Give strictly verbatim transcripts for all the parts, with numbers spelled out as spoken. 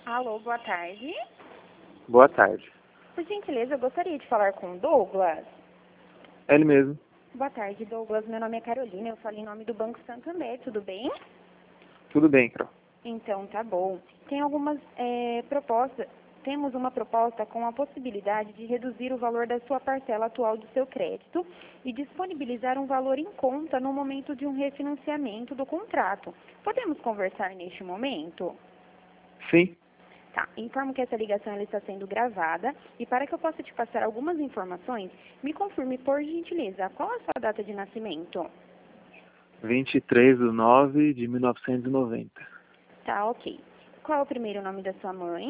Alô, boa tarde. Boa tarde. Por gentileza, eu gostaria de falar com o Douglas. É ele mesmo. Boa tarde, Douglas. Meu nome é Carolina, eu falo em nome do Banco Santander, tudo bem? Tudo bem, Carol. Então, tá bom. Tem algumas é, propostas, temos uma proposta com a possibilidade de reduzir o valor da sua parcela atual do seu crédito e disponibilizar um valor em conta no momento de um refinanciamento do contrato. Podemos conversar neste momento? Sim. Tá, informo que essa ligação ela está sendo gravada e para que eu possa te passar algumas informações, me confirme por gentileza, qual a sua data de nascimento? vinte e três de nove de mil novecentos e noventa. Tá, ok. Qual é o primeiro nome da sua mãe?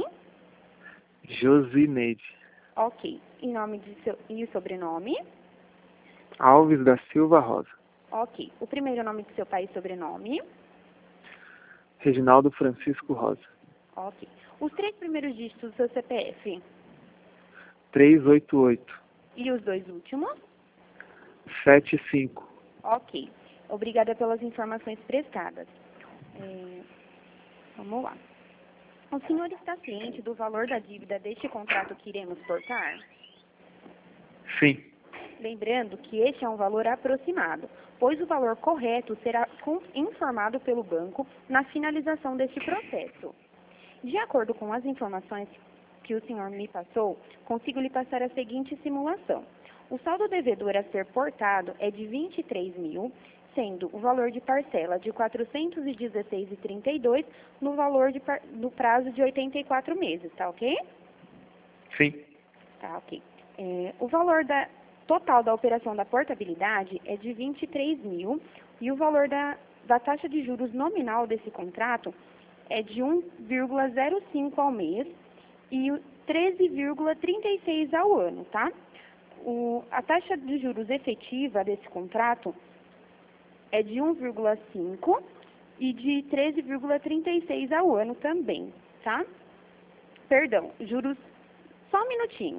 Josineide. Ok. E, nome de seu, e o sobrenome? Alves da Silva Rosa. Ok. O primeiro nome de seu pai e sobrenome? Reginaldo Francisco Rosa. Ok. Os três primeiros dígitos do seu C P F? trezentos e oitenta e oito. E os dois últimos? setenta e cinco. Ok. Obrigada pelas informações prestadas. É, vamos lá. O senhor está ciente do valor da dívida deste contrato que iremos portar? Sim. Lembrando que este é um valor aproximado, pois o valor correto será informado pelo banco na finalização deste processo. De acordo com as informações que o senhor me passou, consigo lhe passar a seguinte simulação. O saldo devedor a ser portado é de vinte e três mil, sendo o valor de parcela de quatrocentos e dezesseis reais e trinta e dois centavos no valor de, no prazo de oitenta e quatro meses, tá ok? Sim. Tá ok. É, o valor da, total da operação da portabilidade é de vinte e três mil e o valor da, da taxa de juros nominal desse contrato é de um vírgula zero cinco ao mês e treze vírgula trinta e seis ao ano, tá? O, a taxa de juros efetiva desse contrato é de um vírgula cinco e de treze vírgula trinta e seis ao ano também, tá? Perdão, juros, só um minutinho.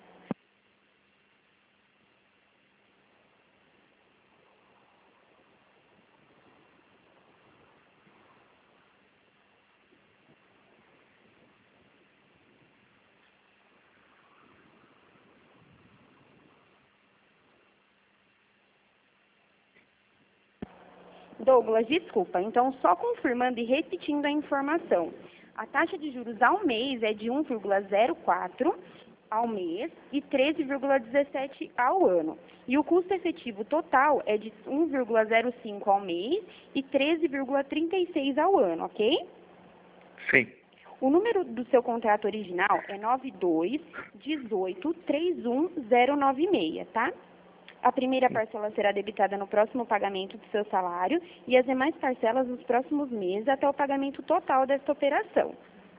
Douglas, desculpa, então só confirmando e repetindo a informação. A taxa de juros ao mês é de um vírgula zero quatro ao mês e treze vírgula dezessete ao ano. E o custo efetivo total é de um vírgula zero cinco ao mês e treze vírgula trinta e seis ao ano, ok? Sim. O número do seu contrato original é nove dois um oito três um zero nove seis, tá? A primeira parcela será debitada no próximo pagamento do seu salário e as demais parcelas nos próximos meses até o pagamento total desta operação.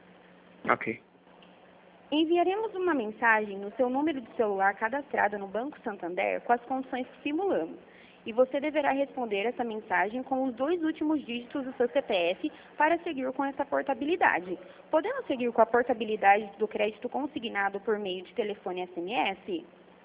Ok. Enviaremos uma mensagem no seu número de celular cadastrado no Banco Santander com as condições que simulamos. E você deverá responder essa mensagem com os dois últimos dígitos do seu C P F para seguir com essa portabilidade. Podemos seguir com a portabilidade do crédito consignado por meio de telefone e S M S?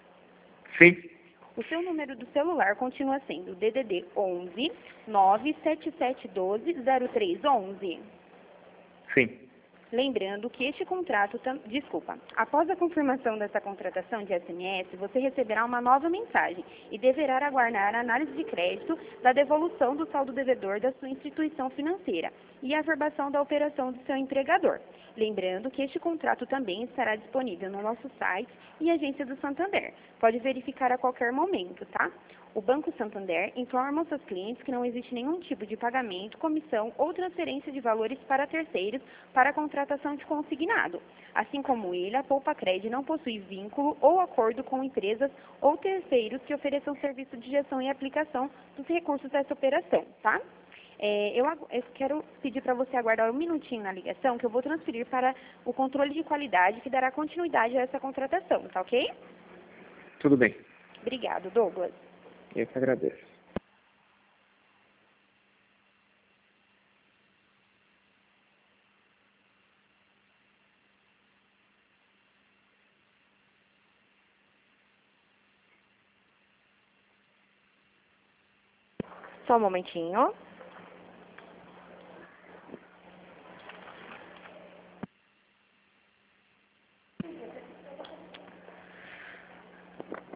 Sim. O seu número do celular continua sendo D D D onze nove sete sete um dois zero três um um. Sim. Lembrando que este contrato, tam... desculpa, após a confirmação dessa contratação de S M S, você receberá uma nova mensagem e deverá aguardar a análise de crédito da devolução do saldo devedor da sua instituição financeira e a averbação da operação do seu empregador. Lembrando que este contrato também estará disponível no nosso site e agência do Santander. Pode verificar a qualquer momento, tá? O Banco Santander informa aos seus clientes que não existe nenhum tipo de pagamento, comissão ou transferência de valores para terceiros para a contratação de consignado. Assim como ele, a Poupa Cred não possui vínculo ou acordo com empresas ou terceiros que ofereçam serviço de gestão e aplicação dos recursos dessa operação, tá? É, eu, eu quero pedir para você aguardar um minutinho na ligação, que eu vou transferir para o controle de qualidade, que dará continuidade a essa contratação, tá ok? Tudo bem. Obrigado, Douglas. Eu que agradeço. Só um momentinho.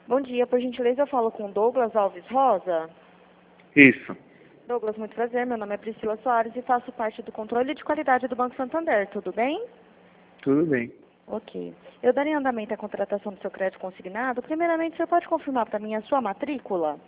Bom dia, por gentileza eu falo com Douglas Alves Rosa. Isso. Douglas, muito prazer, meu nome é Priscila Soares e faço parte do controle de qualidade do Banco Santander, tudo bem? Tudo bem. Ok. Eu darei andamento à contratação do seu crédito consignado. Primeiramente, você pode confirmar para mim a sua matrícula?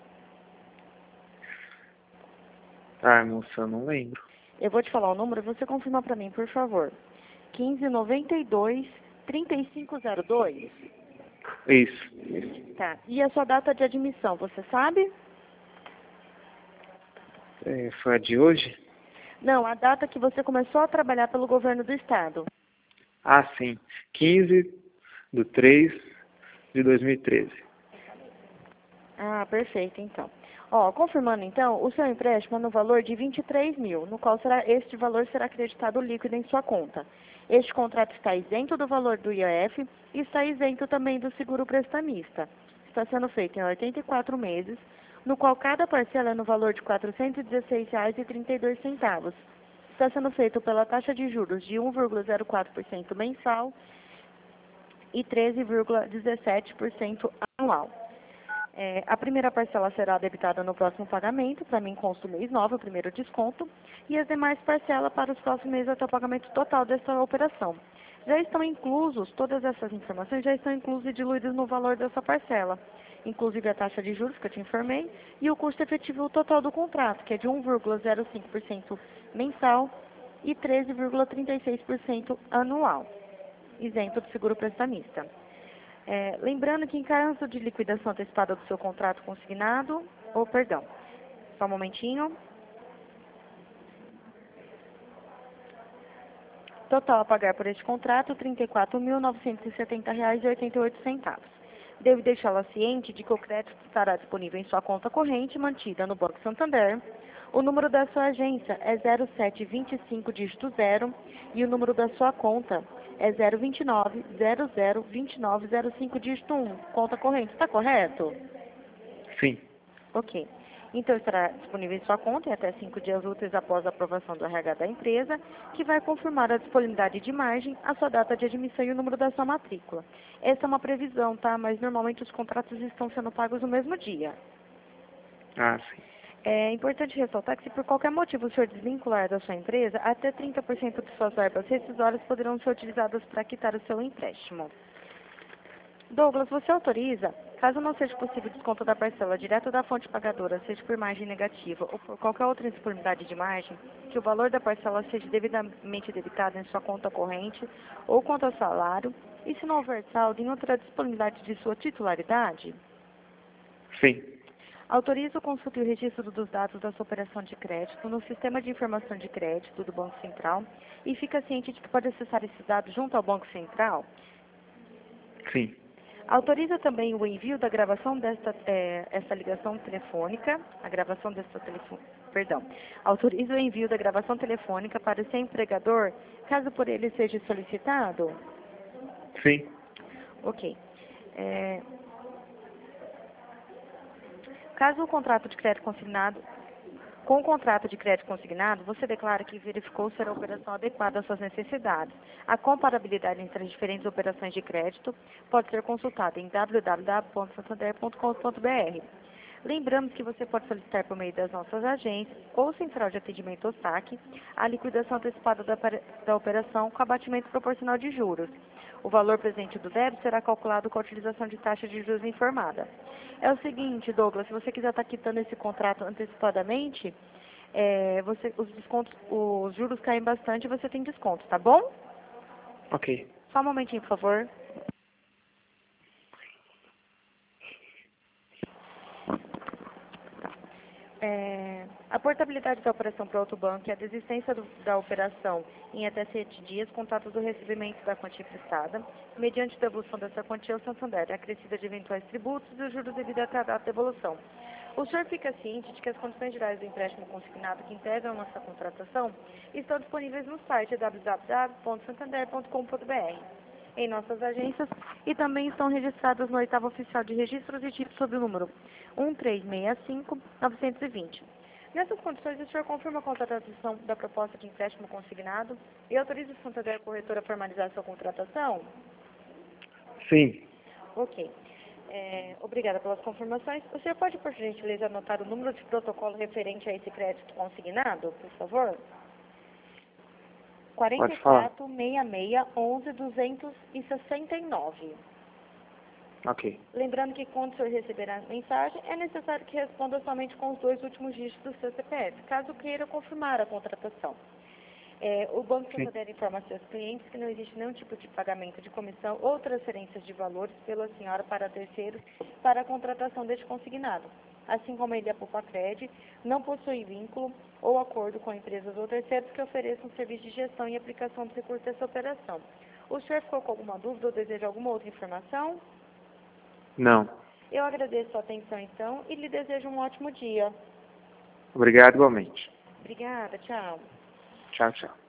Ah, moça, eu não lembro. Eu vou te falar o número, você confirma para mim, por favor. quinze noventa e dois, trinta e cinco zero dois. Isso. Tá. E a sua data de admissão, você sabe? É, foi a de hoje? Não, a data que você começou a trabalhar pelo governo do estado. Ah, sim. quinze de três de dois mil e treze. Ah, perfeito, então. Ó, confirmando então, o seu empréstimo é no valor de vinte e três mil, no qual será, este valor será acreditado líquido em sua conta. Este contrato está isento do valor do I O F e está isento também do seguro prestamista. Está sendo feito em oitenta e quatro meses, no qual cada parcela é no valor de quatrocentos e dezesseis reais e trinta e dois centavos. Está sendo feito pela taxa de juros de um vírgula zero quatro por cento mensal e treze vírgula dezessete por cento anual. É, a primeira parcela será debitada no próximo pagamento, para mim consta o mês nove, o primeiro desconto, e as demais parcelas para os próximos meses até o pagamento total dessa operação. Já estão inclusos, todas essas informações já estão inclusas e diluídas no valor dessa parcela, inclusive a taxa de juros que eu te informei, e o custo efetivo total do contrato, que é de um vírgula zero cinco por cento mensal e treze vírgula trinta e seis por cento anual, isento do seguro prestamista. É, lembrando que em caso de liquidação antecipada do seu contrato consignado, ou perdão, só um momentinho. Total a pagar por este contrato, trinta e quatro mil novecentos e setenta reais e oitenta e oito centavos. Devo deixá-la ciente de que o crédito estará disponível em sua conta corrente mantida no Banco Santander. O número da sua agência é zero sete vinte e cinco, dígito zero, e o número da sua conta é zero vinte e nove, zero zero, vinte e nove, zero cinco, dígito um. Conta corrente, está correto? Sim. Ok. Então, estará disponível em sua conta em até cinco dias úteis após a aprovação do R H da empresa, que vai confirmar a disponibilidade de margem, a sua data de admissão e o número da sua matrícula. Essa é uma previsão, tá? Mas normalmente os contratos estão sendo pagos no mesmo dia. Ah, sim. É importante ressaltar que se por qualquer motivo o senhor desvincular da sua empresa, até trinta por cento de suas verbas rescisórias poderão ser utilizadas para quitar o seu empréstimo. Douglas, você autoriza, caso não seja possível desconto da parcela direto da fonte pagadora, seja por margem negativa ou por qualquer outra indisponibilidade de margem, que o valor da parcela seja devidamente debitado em sua conta corrente ou conta salário, e se não houver saldo em outra disponibilidade de sua titularidade? Sim. Autoriza o consulta e o registro dos dados da sua operação de crédito no Sistema de Informação de Crédito do Banco Central e fica ciente de que pode acessar esses dados junto ao Banco Central? Sim. Autoriza também o envio da gravação desta é, essa ligação telefônica, a gravação desta telefone, perdão, autoriza o envio da gravação telefônica para o seu empregador, caso por ele seja solicitado? Sim. Ok. É, caso o contrato de crédito consignado, com o contrato de crédito consignado, você declara que verificou ser a operação adequada às suas necessidades. A comparabilidade entre as diferentes operações de crédito pode ser consultada em w w w ponto santander ponto com ponto b r. Lembramos que você pode solicitar por meio das nossas agências ou central de atendimento ou saque a liquidação antecipada da, da operação com abatimento proporcional de juros. O valor presente do débito será calculado com a utilização de taxa de juros informada. É o seguinte, Douglas, se você quiser estar quitando esse contrato antecipadamente, é, você, os descontos, os juros caem bastante e você tem desconto, tá bom? Ok. Só um momentinho, por favor. É, a portabilidade da operação para outro banco e a desistência do, da operação em até sete dias, contato do recebimento da quantia prestada, mediante devolução dessa quantia ao Santander, acrescida de eventuais tributos e os juros devido à data de devolução. O senhor fica ciente de que as condições gerais do empréstimo consignado que integram nossa contratação estão disponíveis no site w w w ponto santander ponto com ponto b r, em nossas agências, e também estão registradas no oitavo oficial de registros e títulos sob o número um três seis cinco nove dois zero. Nessas condições, o senhor confirma a contratação da proposta de empréstimo consignado e autoriza o Santander Corretora a formalizar sua contratação? Sim. Ok. É, obrigada pelas confirmações. O senhor pode, por gentileza, anotar o número de protocolo referente a esse crédito consignado, por favor? quatro quatro seis seis, onze, duzentos e sessenta e nove. Ok. Lembrando que quando o senhor receber a mensagem, é necessário que responda somente com os dois últimos dígitos do seu C P F, caso queira confirmar a contratação. É, o Banco Sim. Santander informa aos seus clientes que não existe nenhum tipo de pagamento de comissão ou transferências de valores pela senhora para terceiros para a contratação deste consignado. Assim como a Ilha Poupa-Cred não possui vínculo ou acordo com empresas ou terceiros que ofereçam serviço de gestão e aplicação dos recursos dessa operação. O senhor ficou com alguma dúvida ou deseja alguma outra informação? Não. Eu agradeço a sua atenção, então, e lhe desejo um ótimo dia. Obrigado igualmente. Obrigada, tchau. Tchau, tchau.